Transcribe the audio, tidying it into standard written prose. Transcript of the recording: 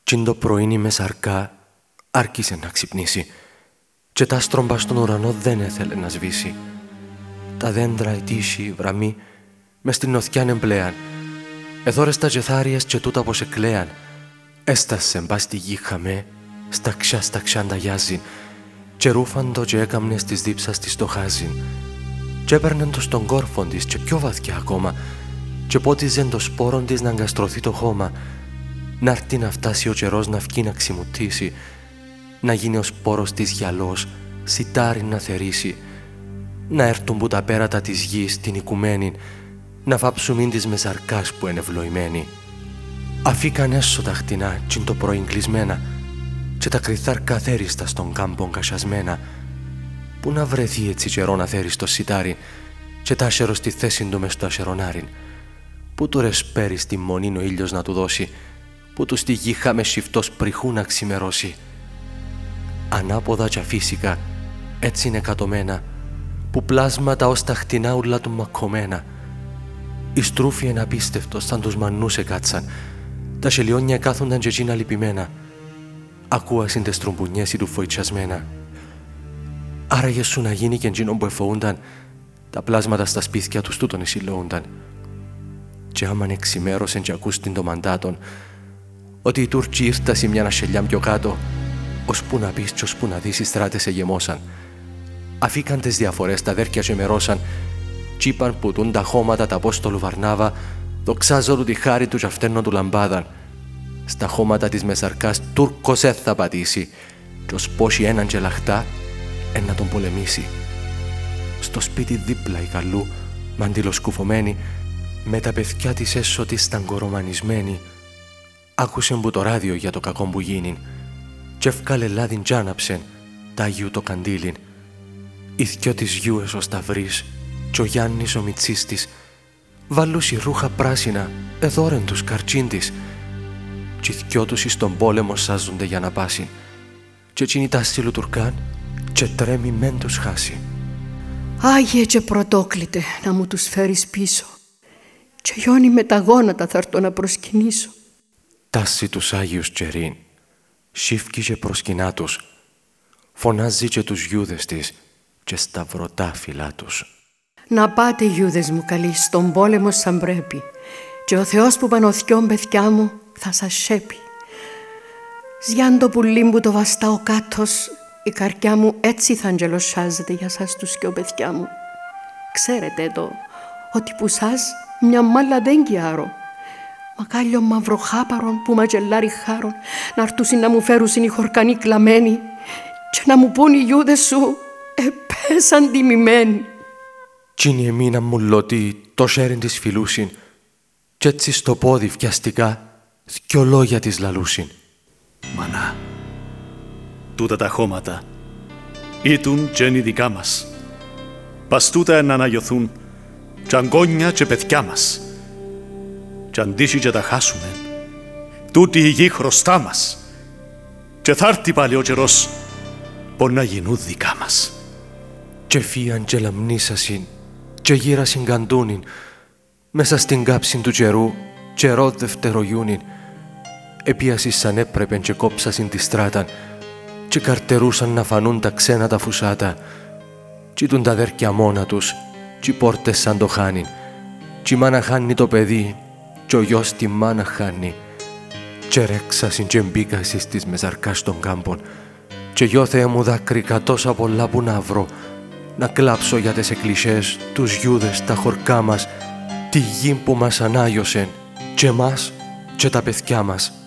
Τσιν το πρωίνι με σαρκά άρχισε να ξυπνήσει και τα στρόμπα στον ουρανό δεν έθελε να σβήσει. Τα δέντρα, η τύχη, η βραμμή μες στην οθιάν εμπλέαν. Εδώρες τα γεθάριες και τούτα πως εκλέαν. Έστασε μπας στη γη χαμέ, στα ξιά ανταγιάζιν και ρούφαντο και έκαμνες της δίψας της το χάζιν. Κι έπαιρνεν το στον κόρφον της και πιο βαθιά ακόμα και πότιζεν το σπόρον της να αγκαστρωθεί το χώμα. Να έρθει να φτάσει ο καιρός να βγει να ξημουτήσει, να γίνει ο σπόρος της γυαλός, σιτάρι να θερήσει, να έρθουν που τα πέρατα της γης την οικουμένη, να βάψουν της μεσαρκάς που είναι ευλοημένη. Αφήκαν έσω τα χτινά τσιν το πρωίν κλεισμένα και τα κρυθάρκα θέριστα στον κάμπον κασιασμένα. Πού να βρεθεί έτσι καιρό να θέρει στο σιτάρι και τα άσερο στη θέση του μες στο ασερονάριν. Πού το ρεσπέρι στη μονήν ο ήλιος να του δώσει, που του στη γη χάμε σιφτός πριχού να ξημερώσει. Ανάποδα κι αφύσικα, έτσι είναι κατωμένα, που πλάσματα ως τα χτινά ούλα του μακωμένα. Η στρούφη είναι απίστευτος, σαν τους μανούς εκάτσαν, τα σελιόνια κάθονταν και εκείνα λυπημένα. Ακούασιν τες τρομπουνιές του φοητσιασμένα. Άραγε σου να γίνει και εκείνον που εφοούνταν, τα πλάσματα στα σπίτια τους τούτον εισιλώουνταν. Και άμαν εξημέρωσεν και ακούστην το μαντάτον, ότι οι Τούρκοι ήρτασι μια ασελιά πιο κάτω, ώσπου να πεις κι ώσπου να δεις οι στράτες εγεμώσαν. Αφήκαν τες διαφορές τα αδέρκια και μερώσαν, κι είπαν που τούν τα χώματα τα Απόστολου Βαρνάβα, δοξάζω του τη χάρη του κι αυτέρνω του λαμπάδαν. Στα χώματα της μεσαρκάς Τούρκος θα πατήσει, κι ως πόσοι έναν και λαχτά, να τον πολεμήσει. Στο σπίτι δίπλα η Καλού, μαντιλοσκουφωμένη, με τα παιδιά της έσω της σταγκορομανισμένη, άκουσε που το ράδιο για το κακό που γίνην, κι εύκαλε λάδιν κι άναψεν, τ' Άγιου το καντήλιν. Οι θκιο της γιούες ο Σταυρής, κι ο Γιάννης ο Μιτσής της, βάλουσι ρούχα πράσινα, εδώρεν τους καρτσίν της, κι οι θκιο τους εις τον πόλεμο σάζονται για να πάσιν, κι εκείνη τα στήλου Τουρκάν, και τρέμει μεν τους χάσει. Άγιε και πρωτόκλητε να μου τους φέρεις πίσω, και γιώνει με τα γόνατα θα έρθω να προσκυνήσω. Τάσσει τους Άγιους καιρήν, σύφκει και προσκυνά τους, φωνάζει και τους γιούδες της και σταυρωτά φυλά τους. Να πάτε γιούδες μου καλοί στον πόλεμο σαν πρέπει, και ο Θεός που πανωθιών παιδιά μου θα σας σέπει. Ζιάν το πουλί μου το βαστά ο κάτος, η καρδιά μου έτσι θα αγγελοσιάζεται για σας τους και ο παιδιά μου. Ξέρετε το, ότι που σας μια μάλα δεν γιάρω. Μακάλιο μαυροχάπαρον που μαγελάρι χάρον, να έρθουσιν να μου φέρουσιν οι χορκανοί κλαμμένοι και να μου πούν οι γιούδες σου επέσαν τιμημένοι. Τσίνη εμείνα μου λωτή το σέριν της φιλούσιν κι έτσι στο πόδι βιαστικά δυο λόγια της λαλούσιν. Μανά, τούτα τα χώματα ήτουν και είναι δικά μας. Πας τούτα να αναγιωθούν κι αγκόνια και παιδιά μας. Κι αντίσι και τα χάσουμε, τούτη η γη χρωστά μας. Και θα έρθει πάλι ο καιρός που να γίνουν δικά μας. Και φύαν και λαμνήσασιν και γύρασιν καντούνιν, μέσα στην κάψιν του καιρού καιρό δευτερογιούνιν. Επίασις σαν έπρεπεν και κόψασιν τη στράταν και καρτερούσαν να φανούν τα ξένα τα φουσάτα. Κι ήτουν τα αδέρκια μόνα τους κι οι πόρτες σαν το χάνιν. Κι η μάνα χάνει το παιδί κι ο γιος τη μάνα χάνει. Και ρέξασιν και μπήκασις της μεζαρκάς των κάμπων. Και γιο Θεέ μου δάκρυκα τόσα πολλά που να βρω, να κλάψω για τες εκκλησίες, τους γιούδες, τα χορκά μας, τη γη που μας ανάγιωσεν, και εμάς και τα παιδιά μας.